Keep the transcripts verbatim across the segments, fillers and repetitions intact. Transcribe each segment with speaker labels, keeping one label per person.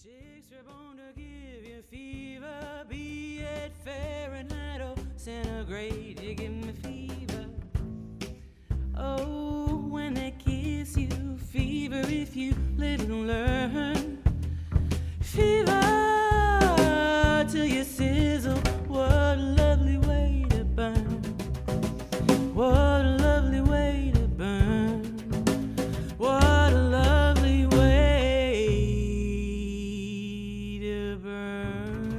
Speaker 1: Chicks are born to give you fever, be it Fahrenheit or centigrade, you give me fever. Oh, when they kiss you, fever if you little learn. Fever till you sizzle, what a lovely way to burn. What a lovely way to burn. What a lovely way to burn.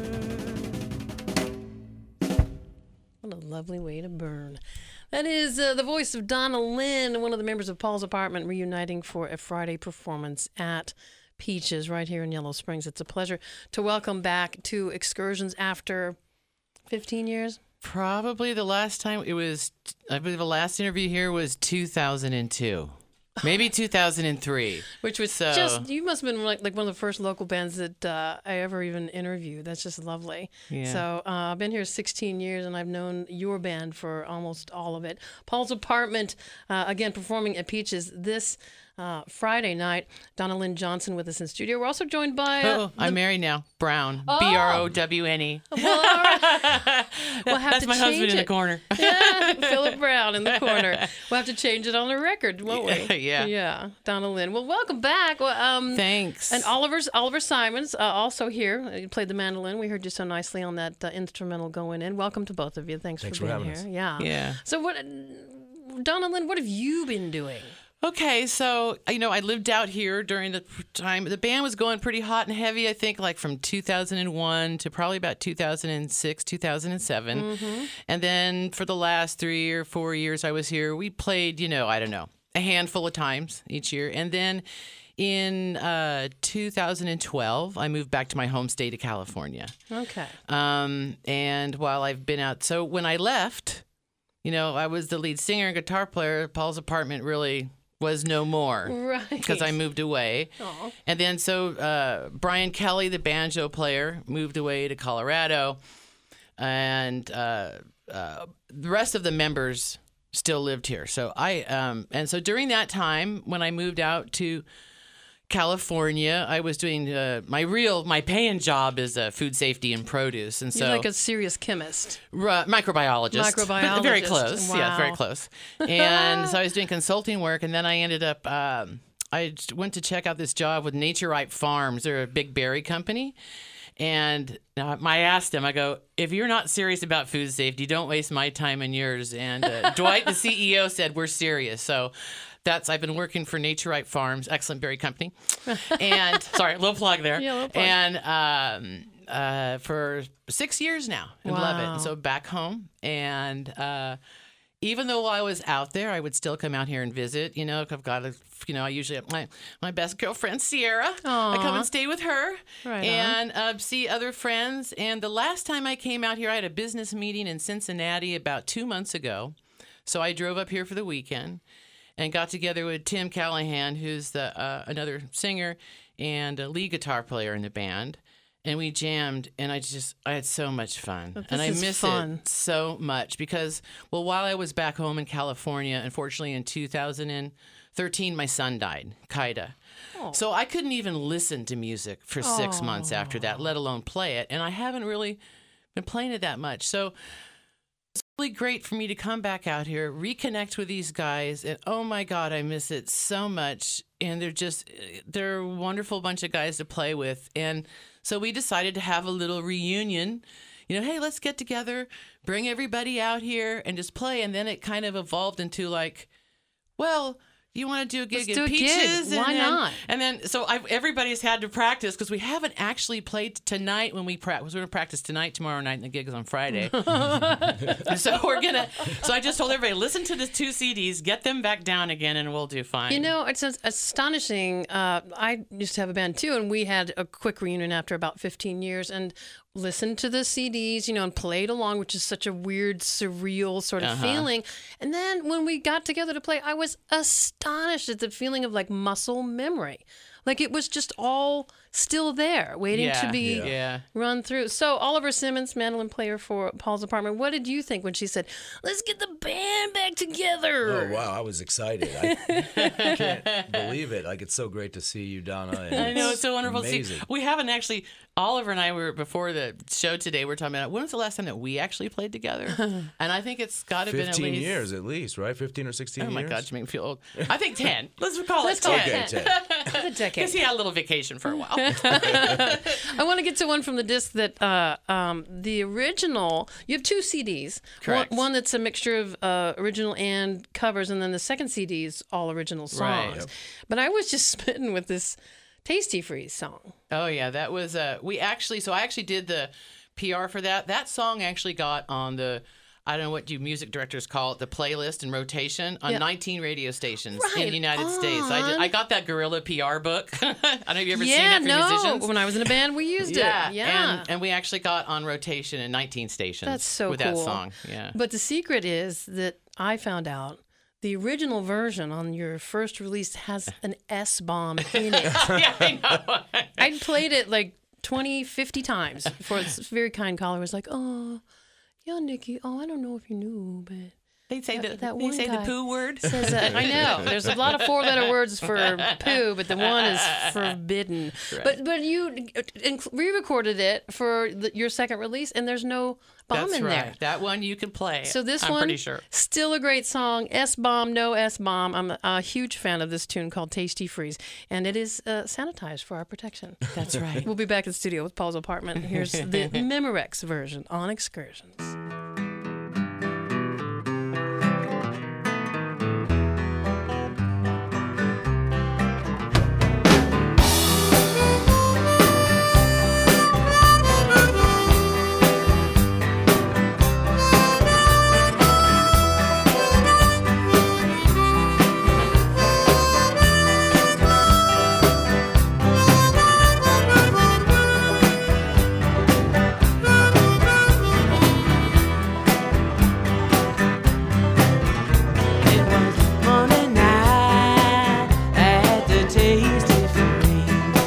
Speaker 2: What a lovely way to burn. That is uh, the voice of Donna Lynn, one of the members of Paul's Apartment, reuniting for a Friday performance at Peaches right here in Yellow Springs. It's a pleasure to welcome back to Excursions after fifteen years.
Speaker 3: Probably the last time it was, I believe the last interview here was two thousand two. Maybe two thousand three.
Speaker 2: Which was
Speaker 3: so,
Speaker 2: just, you must have been like, like one of the first local bands that uh, I ever even interviewed. That's just lovely.
Speaker 3: Yeah.
Speaker 2: So uh, I've been here sixteen years and I've known your band for almost all of it. Paul's Apartment, uh, again, performing at Peaches this uh, Friday night. Donna Lynn Johnson with us in studio. We're also joined by... Uh,
Speaker 3: oh, I'm
Speaker 2: the...
Speaker 3: married now. Brown.
Speaker 2: Oh.
Speaker 3: B R O W N E.
Speaker 2: Well, all right. We'll have
Speaker 3: That's
Speaker 2: to
Speaker 3: my
Speaker 2: change
Speaker 3: husband
Speaker 2: it.
Speaker 3: in the corner.
Speaker 2: Yeah, Philip Brown in the corner. We'll have to change it on the record, won't we?
Speaker 3: Yeah.
Speaker 2: Yeah, Donna Lynn. Well, welcome back. Well, um,
Speaker 3: Thanks.
Speaker 2: And Oliver's Oliver Simons uh, also here. He played the mandolin. We heard you so nicely on that uh, instrumental going in. Welcome to both of you. Thanks,
Speaker 4: Thanks
Speaker 2: for
Speaker 4: for
Speaker 2: being
Speaker 4: having
Speaker 2: here.
Speaker 4: us.
Speaker 2: Yeah.
Speaker 3: Yeah.
Speaker 2: So what, Donna Lynn, what have you been doing?
Speaker 3: Okay, so, you know, I lived out here during the time. The band was going pretty hot and heavy, I think, like from two thousand one to probably about two thousand six, two thousand seven. Mm-hmm. And then for the last three or four years I was here, we played, you know, I don't know, a handful of times each year. And then in uh, two thousand twelve, I moved back to my home state of California.
Speaker 2: Okay.
Speaker 3: Um, and while I've been out, so when I left, you know, I was the lead singer and guitar player. Paul's Apartment really was no more.
Speaker 2: Right.
Speaker 3: Because I moved away.
Speaker 2: Aw.
Speaker 3: And then so uh, Brian Kelly, the banjo player, moved away to Colorado. And uh, uh, the rest of the members still lived here. So I, um, and so during that time, when I moved out to California, I was doing uh, my real, my paying job is uh, food safety and produce. And so
Speaker 2: You're like a serious chemist.
Speaker 3: Uh, microbiologist.
Speaker 2: Microbiologist.
Speaker 3: Very close.
Speaker 2: Wow.
Speaker 3: Yeah, very close. And so I was doing consulting work, and then I ended up, um, I just went to check out this job with Nature Ripe Farms. They're a big berry company. And uh, I asked him, I go, if you're not serious about food safety, don't waste my time and yours. And uh, Dwight, the C E O, said, we're serious. So that's, I've been working for Nature Ripe Farms, excellent berry company. And, sorry, a little plug there.
Speaker 2: Yeah, little plug.
Speaker 3: And um, uh, for six years now, and love it.
Speaker 2: Wow.
Speaker 3: And so back home. And uh, even though I was out there, I would still come out here and visit. You know, I've got a, you know, I usually have my, my best girlfriend, Sierra. I come
Speaker 2: Aw.
Speaker 3: and stay with her
Speaker 2: Right on.
Speaker 3: and uh, see other friends. And the last time I came out here, I had a business meeting in Cincinnati about two months ago. So I drove up here for the weekend and got together with Tim Callahan, who's the uh, another singer and a lead guitar player in the band. And we jammed, and I just, I had so much fun.
Speaker 2: This
Speaker 3: and I
Speaker 2: is
Speaker 3: miss
Speaker 2: fun.
Speaker 3: it so much because, well, while I was back home in California, unfortunately in two thousand thirteen, my son died, Kaida.
Speaker 2: Oh.
Speaker 3: So I couldn't even listen to music for six months after that, let alone play it. And I haven't really been playing it that much. So it's really great for me to come back out here, reconnect with these guys, and oh my God, I miss it so much. And they're just, they're a wonderful bunch of guys to play with. And so we decided to have a little reunion. You know, hey, let's get together, bring everybody out here and just play. And then it kind of evolved into like, well, you want to do a gig
Speaker 2: Let's
Speaker 3: at
Speaker 2: do a gig.
Speaker 3: Peaches? And
Speaker 2: Why
Speaker 3: then-
Speaker 2: not?
Speaker 3: And then, so I've, everybody's had to practice because we haven't actually played tonight when we practice. We're going to practice tonight, tomorrow night, and the gig is on Friday. So we're going to, so I just told everybody, listen to the two C Ds, get them back down again, and we'll do fine.
Speaker 2: You know, it's as- astonishing. Uh, I used to have a band too, and we had a quick reunion after about fifteen years and listened to the C Ds, you know, and played along, which is such a weird, surreal sort of
Speaker 3: Uh-huh.
Speaker 2: feeling. And then when we got together to play, I was astonished at the feeling of like muscle memory. Like it was just all still there, waiting
Speaker 3: Yeah,
Speaker 2: to be
Speaker 3: yeah. Yeah.
Speaker 2: run through. So Oliver Simmons, mandolin player for Paul's Apartment, what did you think when she said, let's get the band back together?
Speaker 4: Oh, wow. I was excited. I can't believe it. Like, it's so great to see you, Donna. And
Speaker 3: I know, it's so wonderful to
Speaker 4: amazing.
Speaker 3: see. We haven't actually, Oliver and I were, before the show today, we were talking about when was the last time that we actually played together? And I think it's got to have been at
Speaker 4: fifteen
Speaker 3: least.
Speaker 4: years at least, right? fifteen or sixteen
Speaker 3: Oh my
Speaker 4: years?
Speaker 3: God, you make me feel old. I think ten. Let's call
Speaker 2: Let's
Speaker 3: it
Speaker 2: call it
Speaker 3: ten.
Speaker 4: Okay,
Speaker 2: ten.
Speaker 4: ten.
Speaker 2: A decade.
Speaker 3: Because he had a little vacation for a while.
Speaker 2: I want to get to one from the disc that uh, um, the original. You have two C Ds.
Speaker 3: Correct.
Speaker 2: One, one that's a mixture of uh, original and covers, and then the second C D is all original songs.
Speaker 3: Right. Yep.
Speaker 2: But I was just smitten with this Tasty Freeze song.
Speaker 3: Oh yeah, that was uh we actually so I actually did the P R for that. That song actually got on the I don't know what you music directors call it, the playlist and rotation on
Speaker 2: Yeah.
Speaker 3: nineteen radio stations in
Speaker 2: Right
Speaker 3: the United States. I did, I got that Guerrilla P R book. I don't know if you ever seen
Speaker 2: yeah,
Speaker 3: that for
Speaker 2: no.
Speaker 3: musicians.
Speaker 2: When I was in a band, we used
Speaker 3: yeah,
Speaker 2: it. Yeah.
Speaker 3: And, and we actually got on rotation in nineteen stations
Speaker 2: That's so
Speaker 3: with
Speaker 2: cool.
Speaker 3: that song. Yeah.
Speaker 2: But the secret is that I found out the original version on your first release has an S-bomb in it.
Speaker 3: yeah, I know.
Speaker 2: I'd played it like twenty, fifty times before this very kind caller was like, oh, yeah, Nikki, oh, I don't know if you knew, but
Speaker 3: They'd say
Speaker 2: That-
Speaker 3: the
Speaker 2: that
Speaker 3: they
Speaker 2: one
Speaker 3: say
Speaker 2: guy
Speaker 3: the poo word.
Speaker 2: says that. I know. There's a lot of four-letter words for poo, but the one is forbidden.
Speaker 3: Right.
Speaker 2: But but you inc- re-recorded it for the, your second release, and there's no bomb
Speaker 3: That's
Speaker 2: in
Speaker 3: right.
Speaker 2: there.
Speaker 3: That one you can play.
Speaker 2: So this
Speaker 3: I'm
Speaker 2: one,
Speaker 3: pretty sure.
Speaker 2: still a great song. S-bomb, no S-bomb. I'm a, a huge fan of this tune called Tasty Freeze, and it is uh, sanitized for our protection.
Speaker 3: That's right.
Speaker 2: We'll be back in the studio with Paul's Apartment. Here's the Memorex version on Excursions.
Speaker 1: It was Monday night at the Tasty Freeze.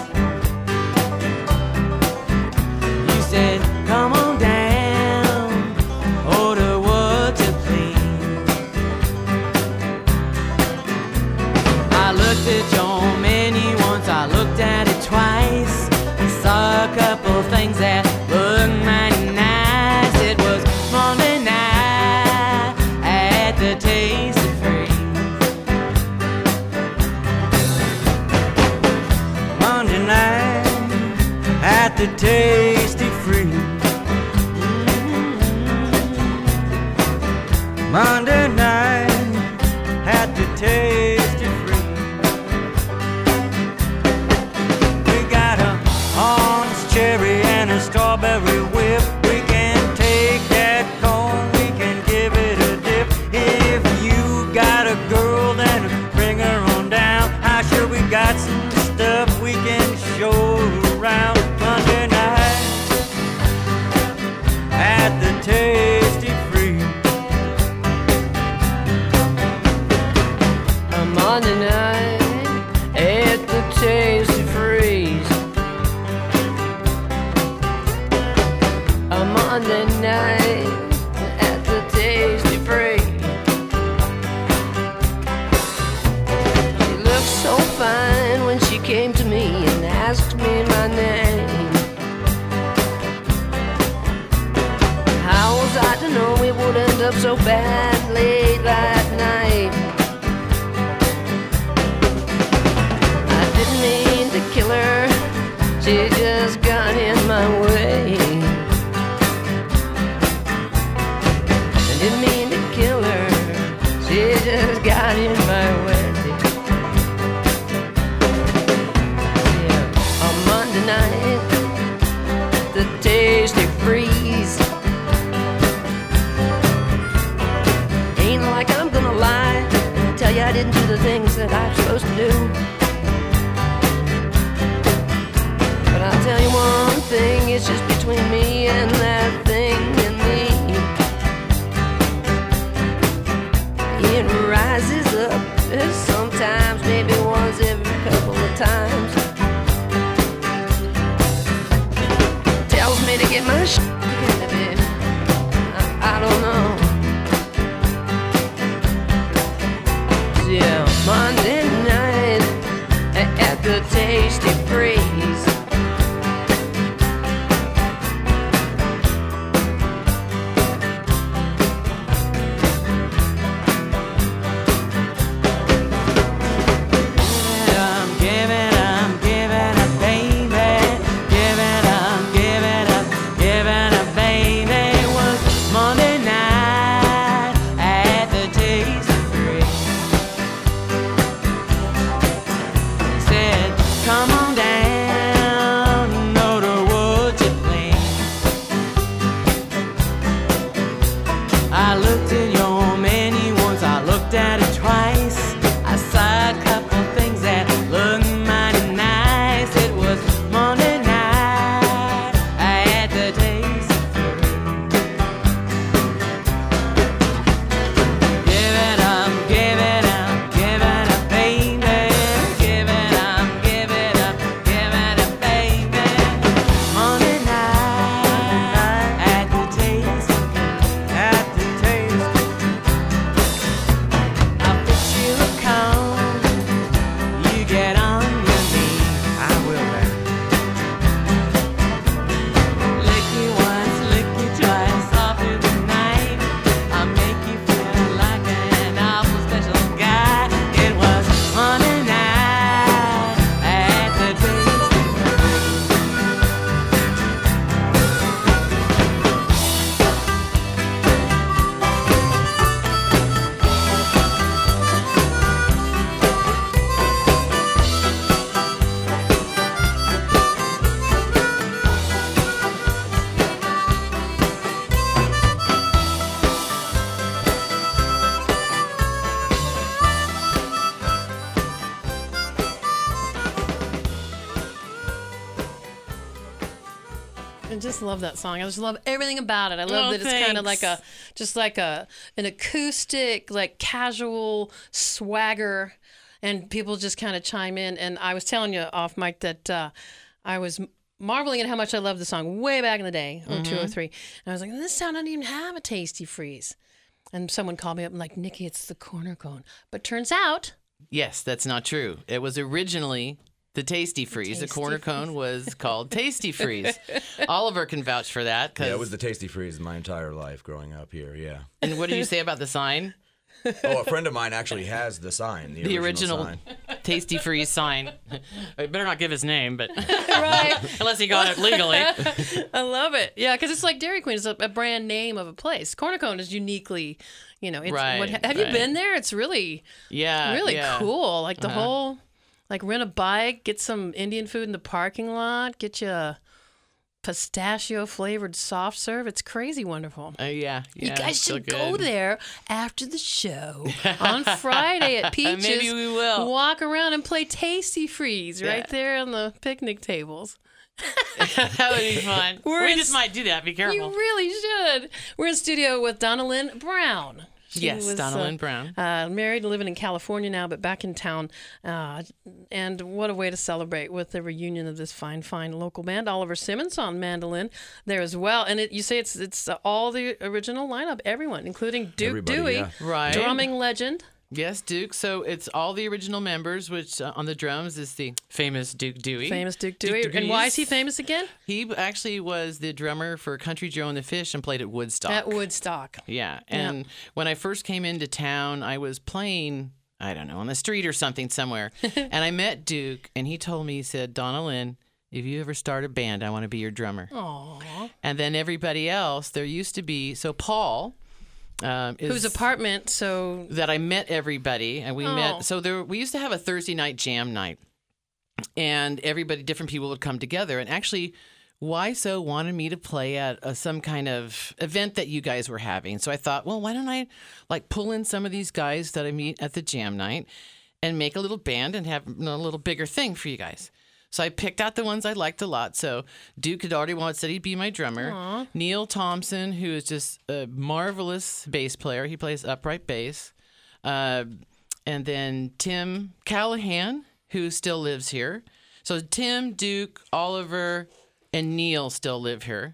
Speaker 1: You said, come on down, order what you please. I looked at your menu once, I looked at it twice. I saw a couple things that looked mighty nice. It was Monday night at the Tasty Freeze. Monday night at the Tasty Freeze. Monday night at the Tasty Freeze. We got a orange, cherry, and a strawberry whip. We can take that cone, we can give it a dip. If you got a girl, then bring her on down. I'm sure we got some stuff we can show around. Monday night at the Tasty Freeze. A Monday night at the Tasty Freeze. A Monday night at the Tasty Freeze. She looked so fine when she came to me and asked me my name. How was I to know it would end up so bad late that night? I didn't mean to kill her, she just got in my way. I didn't mean to kill her, she just got in my way. Yeah, on Monday night, the Tasty Freeze. Ain't like I'm gonna lie and tell you I didn't do the things that I'm supposed to do. But I'll tell you one thing, it's just between me and that thing and me. It rises up sometimes, maybe once every couple of times.
Speaker 2: I just love that song. I just love everything about it. I love
Speaker 3: Oh,
Speaker 2: that it's kind of like
Speaker 3: thanks.
Speaker 2: a, just like a, an acoustic, like casual swagger, and people just kind of chime in. And I was telling you off mic that uh, I was marveling at how much I loved the song way back in the day, oh two oh three. And I was like, this sound doesn't even have a Tasty Freeze. And someone called me up and like, Nikki, it's the Corner Cone. But turns out,
Speaker 3: Yes, that's not true. It was originally the Tasty Freeze. The,
Speaker 2: Tasty
Speaker 3: corner cone was called Tasty Freeze. Oliver can vouch for that. 'cause-
Speaker 4: Yeah, it was the Tasty Freeze my entire life growing up here. Yeah.
Speaker 3: And what did you say about the sign?
Speaker 4: Oh, a friend of mine actually has the sign, the,
Speaker 3: The
Speaker 4: original,
Speaker 3: original
Speaker 4: sign.
Speaker 3: Tasty Freeze sign. I better not give his name, but
Speaker 2: right?
Speaker 3: unless he got it legally.
Speaker 2: I love it. Yeah, because it's like Dairy Queen is a, a brand name of a place. Corner Cone is uniquely, you know. It's,
Speaker 3: Right,
Speaker 2: what, have
Speaker 3: right.
Speaker 2: you been there? It's really,
Speaker 3: Yeah.
Speaker 2: really
Speaker 3: yeah.
Speaker 2: cool. Like the
Speaker 3: Uh-huh.
Speaker 2: whole, like rent a bike, get some Indian food in the parking lot, get you a pistachio flavored soft serve. It's crazy wonderful.
Speaker 3: Uh, yeah,
Speaker 2: You
Speaker 3: yeah,
Speaker 2: guys
Speaker 3: so
Speaker 2: should go
Speaker 3: good.
Speaker 2: there after the show on Friday at Peaches.
Speaker 3: Maybe we will.
Speaker 2: Walk around and play Tasty Freeze right
Speaker 3: Yeah.
Speaker 2: there on the picnic tables.
Speaker 3: That would be fun.
Speaker 2: We're
Speaker 3: we
Speaker 2: in
Speaker 3: just
Speaker 2: s-
Speaker 3: might do that. Be careful.
Speaker 2: You really should. We're in studio with Donna Lynn Brown. She
Speaker 3: Yes,
Speaker 2: was,
Speaker 3: Donna
Speaker 2: uh,
Speaker 3: Lynn Brown.
Speaker 2: Uh, married, living in California now, but back in town. Uh, and what a way to celebrate with the reunion of this fine, fine local band. Oliver Simmons on mandolin there as well. And it, you say it's it's uh, all the original lineup, everyone, including Duke
Speaker 4: Everybody,
Speaker 2: Dewey,
Speaker 4: yeah.
Speaker 3: Right.
Speaker 2: drumming legend.
Speaker 3: Yes, Duke. So it's all the original members, which uh, on the drums is the famous Duke Dewey.
Speaker 2: Famous Duke Dewey.
Speaker 3: Duke
Speaker 2: And why is he
Speaker 3: Dewey's-
Speaker 2: famous again?
Speaker 3: He actually was the drummer for Country Joe and the Fish and played at Woodstock.
Speaker 2: At Woodstock.
Speaker 3: Yeah. And when I first came into town, I was playing, I don't know, on the street or something somewhere. And I met Duke, and he told me, he said, Donna Lynn, if you ever start a band, I want to be your drummer.
Speaker 2: Aww.
Speaker 3: And then everybody else, there used to be, so Paul. Um, is,
Speaker 2: Whose apartment, so
Speaker 3: that I met everybody, and we
Speaker 2: Oh.
Speaker 3: met. So there, we used to have a Thursday night jam night, and everybody, different people would come together. And actually, Y S O wanted me to play at a, some kind of event that you guys were having. So I thought, well, why don't I like pull in some of these guys that I meet at the jam night and make a little band and have you know, a little bigger thing for you guys. So I picked out the ones I liked a lot. So Duke had already wanted, said he'd be my drummer. Neil Thompson, who is just a marvelous bass player. He plays upright bass. Uh, and then Tim Callahan, who still lives here. So Tim, Duke, Oliver, and Neil still live here.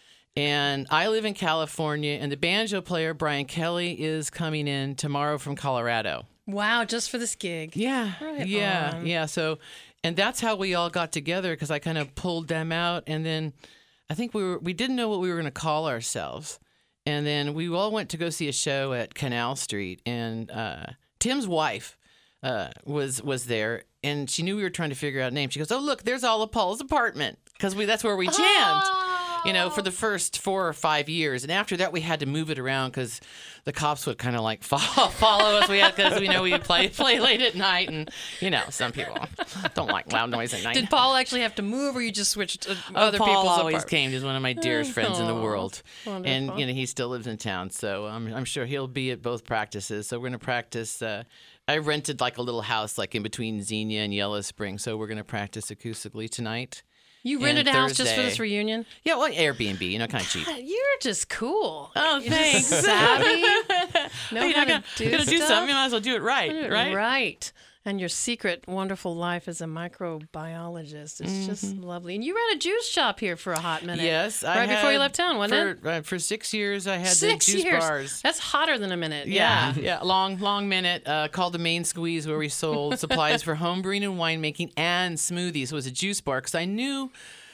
Speaker 3: And I live in California, and the banjo player, Brian Kelly, is coming in tomorrow from Colorado.
Speaker 2: wow, just for this gig.
Speaker 3: Yeah.
Speaker 2: Right
Speaker 3: yeah.
Speaker 2: on.
Speaker 3: Yeah. So, and that's how we all got together because I kind of pulled them out. And then I think we were, we didn't know what we were going to call ourselves. And then we all went to go see a show at Canal Street. And uh, Tim's wife uh, was was there. And she knew we were trying to figure out a name. She goes, oh, look, there's All of Paul's apartment. Because we that's where we jammed. You know, for the first four or five years, and after that, we had to move it around because the cops would kind of like follow, follow us. We had because we know we play play late at night, and you know, some people don't like loud noise at night.
Speaker 2: Did Paul actually have to move, or you just switched to
Speaker 3: Oh,
Speaker 2: other
Speaker 3: Paul
Speaker 2: people's
Speaker 3: always
Speaker 2: apart-
Speaker 3: came. He's one of my dearest friends in the
Speaker 2: Aw,
Speaker 3: world, and
Speaker 2: wonderful.
Speaker 3: you know he still lives in town, so I'm I'm sure he'll be at both practices. So we're gonna practice. Uh, I rented like a little house like in between Xenia and Yellow Spring, so we're gonna practice acoustically tonight.
Speaker 2: You
Speaker 3: and
Speaker 2: rented a house just for
Speaker 3: Thursday.
Speaker 2: this reunion?
Speaker 3: Yeah, well, Airbnb, you know, kind of cheap.
Speaker 2: You're just cool.
Speaker 3: Oh,
Speaker 2: You're just savvy. Know
Speaker 3: You're
Speaker 2: how
Speaker 3: not gonna,
Speaker 2: to do
Speaker 3: gonna do
Speaker 2: stuff.
Speaker 3: something. You might as well do it right, right?
Speaker 2: Right. And your secret wonderful life as a microbiologist is just lovely. And you ran a juice shop here for a hot minute.
Speaker 3: Mm-hmm. Yes, I
Speaker 2: right before you
Speaker 3: had-
Speaker 2: left town, wasn't
Speaker 3: for,
Speaker 2: it?
Speaker 3: Uh, for six years, I had
Speaker 2: Six
Speaker 3: the juice
Speaker 2: years.
Speaker 3: bars.
Speaker 2: That's hotter than a minute.
Speaker 3: Yeah, yeah, long, long minute uh, called the Main Squeeze, where we sold supplies for home brewing and winemaking and smoothies. It was a juice bar because I knew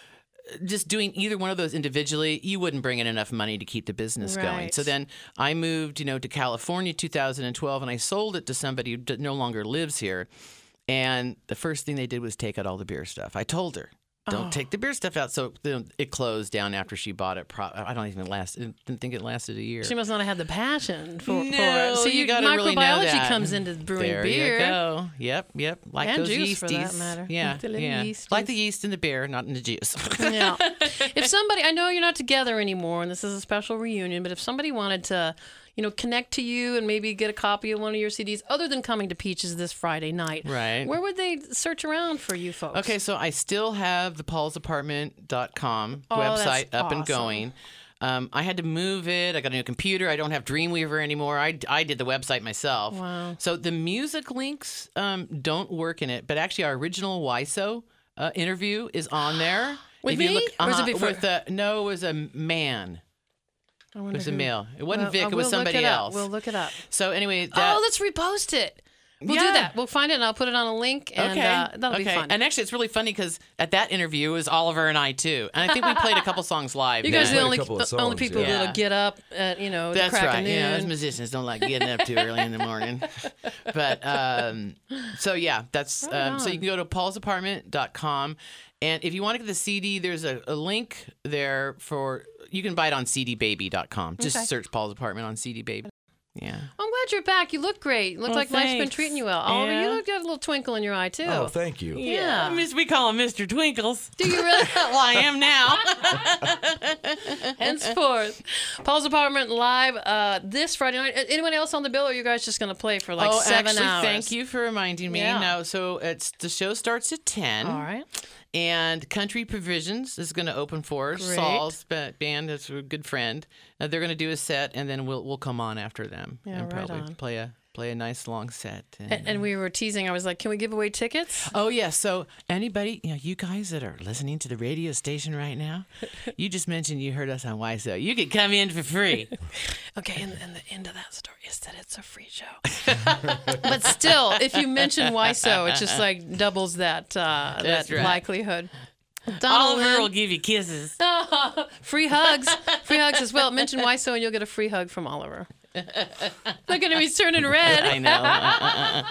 Speaker 3: just doing either one of those individually, you wouldn't bring in enough money to keep the business going.
Speaker 2: Right.
Speaker 3: So then I moved, you know, to California two thousand twelve, and I sold it to somebody who d- no longer lives here. And the first thing they did was take out all the beer stuff. I told her, don't
Speaker 2: Oh.
Speaker 3: take the beer stuff out. So then it closed down after she bought it. Pro- I don't even last. I didn't think it lasted a year.
Speaker 2: She must not have had the passion for,
Speaker 3: No,
Speaker 2: for it. So
Speaker 3: you
Speaker 2: you,
Speaker 3: gotta
Speaker 2: microbiology
Speaker 3: really know that.
Speaker 2: comes into brewing
Speaker 3: there
Speaker 2: beer.
Speaker 3: you go. Yep, yep. Like
Speaker 2: And
Speaker 3: those
Speaker 2: juice, for
Speaker 3: yeasties.
Speaker 2: that matter.
Speaker 3: Yeah,
Speaker 2: The little
Speaker 3: yeah.
Speaker 2: yeasties.
Speaker 3: Like the yeast in the beer, not in the juice.
Speaker 2: Yeah. If somebody, I know you're not together anymore, and this is a special reunion, but if somebody wanted to, you know, connect to you and maybe get a copy of one of your C Ds, other than coming to Peaches this Friday night,
Speaker 3: Right.
Speaker 2: where would they search around for you folks?
Speaker 3: Okay, so I still have the pauls apartment dot com
Speaker 2: Oh,
Speaker 3: website
Speaker 2: that's
Speaker 3: up and
Speaker 2: awesome.
Speaker 3: going. Um, I had to move it. I got a new computer. I don't have Dreamweaver anymore. I, I did the website myself.
Speaker 2: Wow.
Speaker 3: So the music links um, don't work in it, but actually our original W I S O uh, interview is on there.
Speaker 2: With
Speaker 3: If you
Speaker 2: me?
Speaker 3: Look,
Speaker 2: Or is it
Speaker 3: uh-huh,
Speaker 2: before-
Speaker 3: With a, no, it was a man.
Speaker 2: I
Speaker 3: It
Speaker 2: wonder
Speaker 3: was a
Speaker 2: who-
Speaker 3: male. It wasn't
Speaker 2: Well,
Speaker 3: Vic.
Speaker 2: uh,
Speaker 3: It was
Speaker 2: we'll look
Speaker 3: somebody
Speaker 2: it up.
Speaker 3: else.
Speaker 2: We'll look it up.
Speaker 3: So anyway, that,
Speaker 2: Oh, let's repost it. We'll
Speaker 3: Yeah.
Speaker 2: do that. We'll find it and I'll put it on a link, and
Speaker 3: okay.
Speaker 2: uh, that'll
Speaker 3: okay.
Speaker 2: be fun.
Speaker 3: And actually, it's really funny because at that interview it was Oliver and I too, and I think we played a couple songs live.
Speaker 2: you guys are
Speaker 3: then.
Speaker 2: the only,
Speaker 4: a couple of
Speaker 2: the only
Speaker 4: songs,
Speaker 2: people
Speaker 3: yeah.
Speaker 2: that'll get up at, you know,
Speaker 3: That's
Speaker 2: the crack
Speaker 3: right.
Speaker 2: of noon.
Speaker 3: Yeah, those musicians don't like getting up too early in the morning. But um, so yeah, that's
Speaker 2: Right
Speaker 3: um, so you
Speaker 2: on.
Speaker 3: can go to pauls apartment dot com, and if you want to get the C D, there's a, a link there for you can buy it on c d baby dot com. Just
Speaker 2: Okay.
Speaker 3: search Paul's Apartment on C D Baby. Yeah.
Speaker 2: I'm glad you're back. You look great. You look
Speaker 3: Well,
Speaker 2: like life's been
Speaker 3: thanks.
Speaker 2: treating you well. Oliver,
Speaker 3: Yeah.
Speaker 2: you look got a little twinkle in your eye too.
Speaker 4: Oh, thank you.
Speaker 2: Yeah.
Speaker 3: Miss- we call him Mister Twinkles.
Speaker 2: Do you really?
Speaker 3: Well, I am now.
Speaker 2: Henceforth, Paul's Apartment live uh, this Friday night. Uh, Anyone else on the bill, or are you guys just going to play for like
Speaker 3: oh,
Speaker 2: seven
Speaker 3: actually,
Speaker 2: hours?
Speaker 3: thank you for reminding me.
Speaker 2: Yeah.
Speaker 3: No, so it's the show starts at ten.
Speaker 2: All right.
Speaker 3: And Country Provisions is going to open for us.
Speaker 2: Great.
Speaker 3: Saul's ba- band, that's a good friend. Uh, they're going to do a set, and then we'll we'll come on after them
Speaker 2: Yeah,
Speaker 3: and
Speaker 2: right
Speaker 3: probably
Speaker 2: on.
Speaker 3: play a play a nice long set. And,
Speaker 2: And, and we were teasing. I was like, "Can we give away tickets?"
Speaker 3: oh yeah, so anybody, you know, you guys that are listening to the radio station right now, you just mentioned you heard us on Y S O. You could come in for free.
Speaker 2: Okay, and, and the end of that story is that it's a free show. But still, if you mention Y S O, it just like doubles that uh, that
Speaker 3: That's right.
Speaker 2: likelihood. Donald
Speaker 3: Oliver
Speaker 2: Lynn.
Speaker 3: will give you kisses.
Speaker 2: Free hugs. Free hugs as well. Mention Y S O and you'll get a free hug from Oliver. Look at him, he's turning red.
Speaker 3: I know. Uh,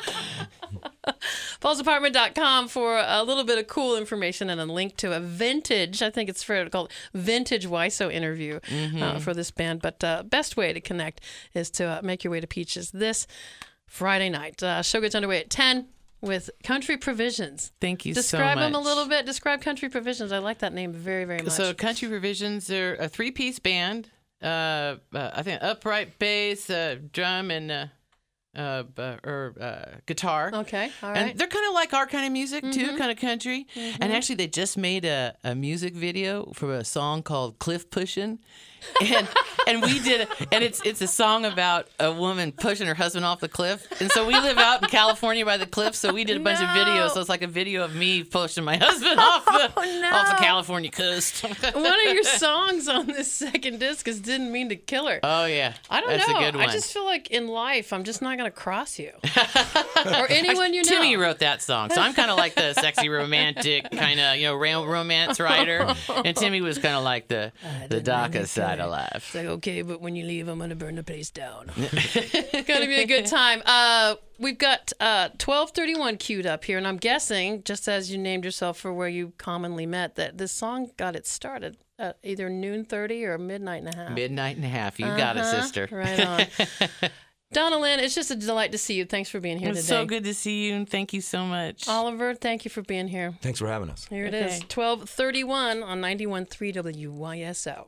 Speaker 2: pauls apartment dot com for a little bit of cool information and a link to a vintage, I think it's fair to call it, vintage Y S O interview uh, for this band. But uh, best way to connect is to uh, make your way to Peaches this Friday night. Uh, show gets underway at ten with Country Provisions.
Speaker 3: Thank you so
Speaker 2: Describe
Speaker 3: much.
Speaker 2: them a little bit. Describe Country Provisions. I like that name very, very much.
Speaker 3: So Country Provisions, they're a three-piece band. Uh, uh, I think upright bass, uh, drum, and uh, uh, uh, or uh, guitar.
Speaker 2: okay, all right.
Speaker 3: And they're kind of like our kind of music too, kind of country. And actually, they just made a, a music video for a song called "Cliff Pushin'," and and we did, and it's it's a song about a woman pushing her husband off the cliff. And so we live out in California by the cliff, so we did a bunch of
Speaker 2: No.
Speaker 3: videos. So it's like a video of me pushing my husband off the
Speaker 2: Oh, no.
Speaker 3: off the California coast.
Speaker 2: One of your songs on this second disc is "Didn't Mean to Kill Her."
Speaker 3: Oh yeah,
Speaker 2: I don't
Speaker 3: that's
Speaker 2: know.
Speaker 3: a good one.
Speaker 2: I just feel like in life, I'm just not going to cross you or anyone you know.
Speaker 3: Timmy wrote that song, so I'm kind of like the sexy romantic kind of you know ro- romance writer, and Timmy was kind of like the the darker side of life.
Speaker 2: It's like, okay, but when you leave, I'm going to burn the place down. It's going to be a good time. Uh, we've got uh, twelve thirty-one queued up here, and I'm guessing, just as you named yourself for where you commonly met, that this song got it started at either noon thirty or midnight and a half.
Speaker 3: Midnight and a half. You got it,
Speaker 2: Uh-huh.
Speaker 3: sister.
Speaker 2: Right on. Donna Lynn, it's just a delight to see you. Thanks for being here
Speaker 3: It's
Speaker 2: today.
Speaker 3: so good to see you, and thank you so much.
Speaker 2: Oliver, thank you for being here.
Speaker 4: Thanks for having us.
Speaker 2: Here it is,
Speaker 3: Okay.
Speaker 2: twelve thirty-one on ninety-one point three W Y S O.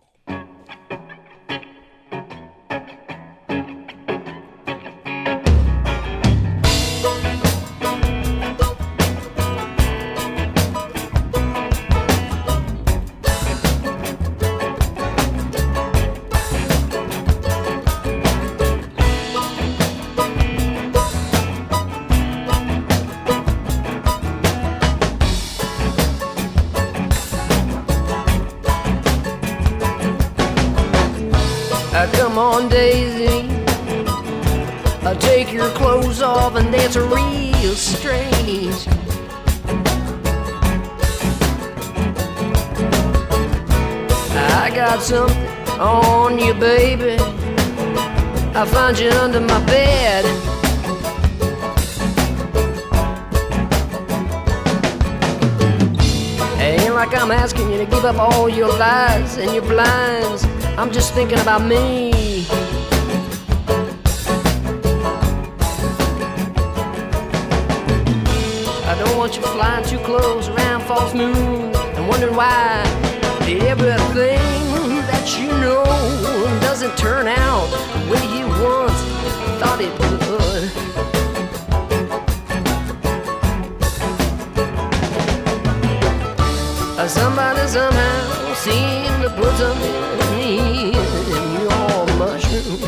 Speaker 5: Uh, come on, Daisy. Uh, take your clothes off and dance real strange. I got something on you, baby. I found you under my bed. Ain't like I'm asking you to give up all your lies and your blinds. I'm just thinking about me. I don't want you flying too close around false moon and wondering why Everything that you know doesn't turn out the way you once thought it would. Somebody somehow seemed to put something in your mushroom.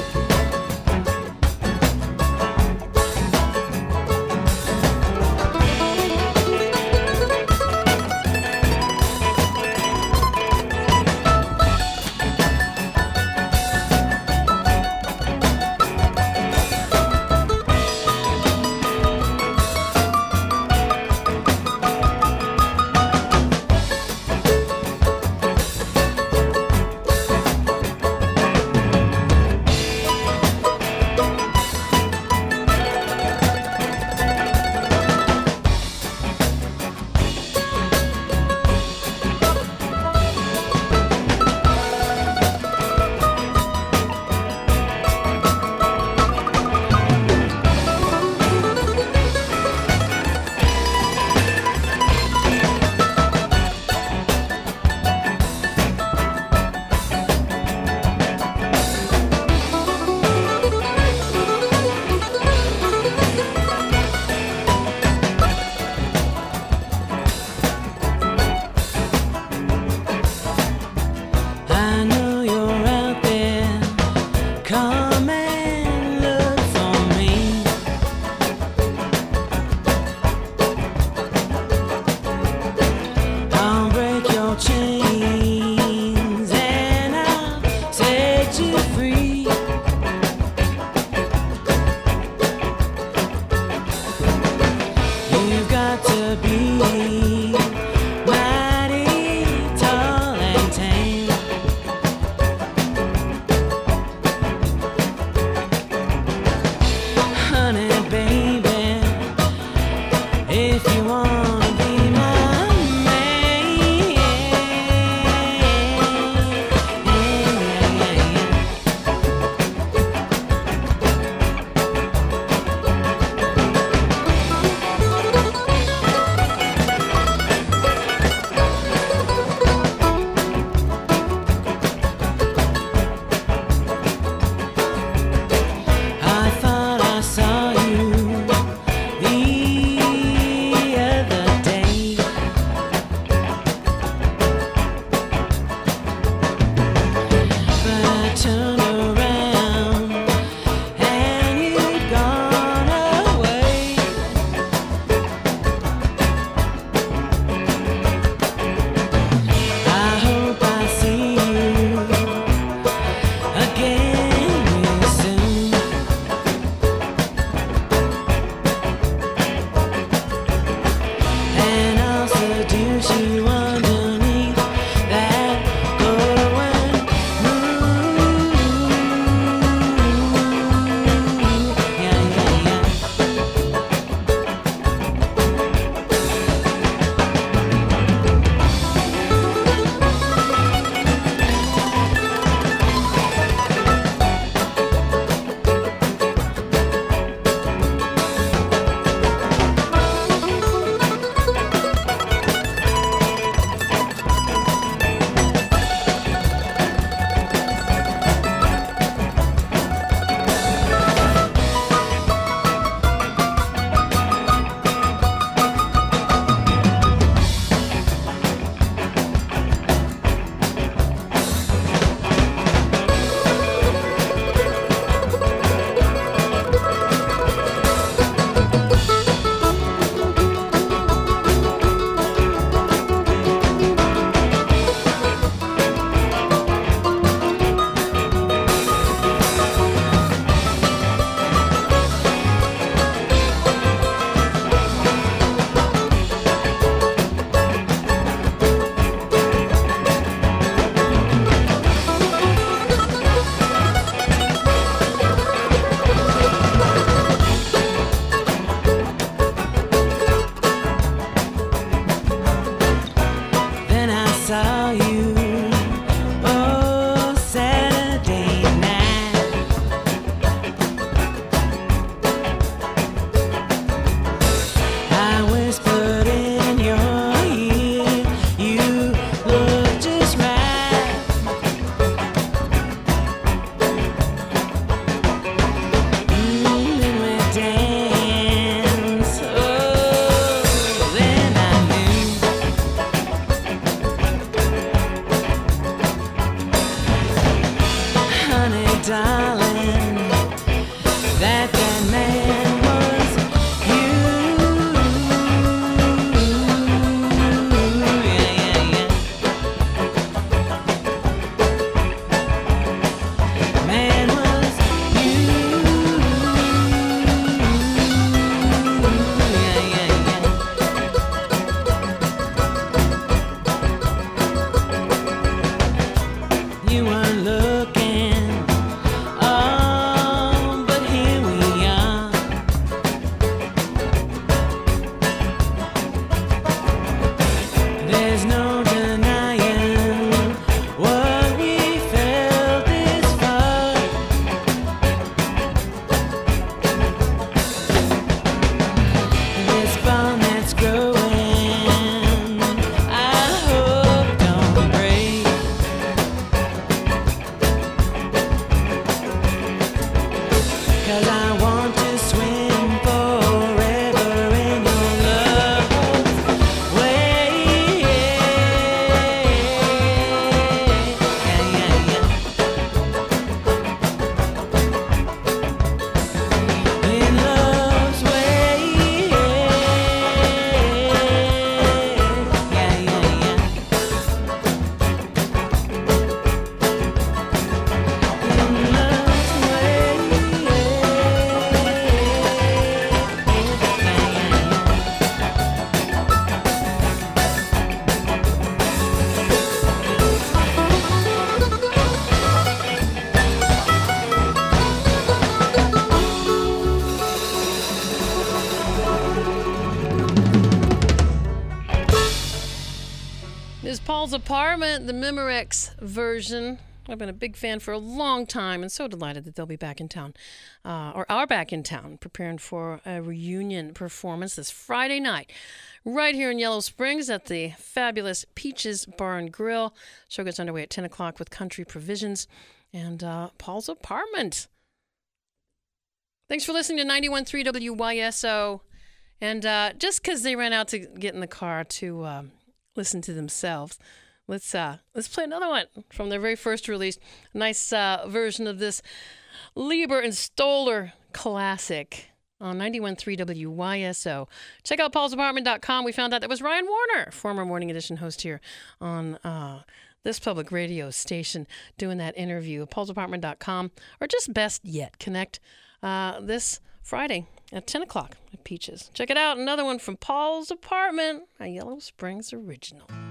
Speaker 2: This is Paul's Apartment, the Memorex version. I've been a big fan for a long time and so delighted that they'll be back in town, uh, or are back in town, preparing for a reunion performance this Friday night right here in Yellow Springs at the fabulous Peaches Bar and Grill. Show gets underway at ten o'clock with Country Provisions and uh, Paul's Apartment. Thanks for listening to ninety-one point three W Y S O. And uh, just because they ran out to get in the car to uh, listen to themselves, let's uh, let's play another one from their very first release. Nice uh, version of this Lieber and Stoller classic on ninety-one point three W Y S O. Check out pauls apartment dot com. We found out that was Ryan Warner, former Morning Edition host here on uh, this public radio station, doing that interview. pauls apartment dot com, or just best yet, connect uh, this Friday at ten o'clock at Peaches. Check it out. Another one from Paul's Apartment, a Yellow Springs original.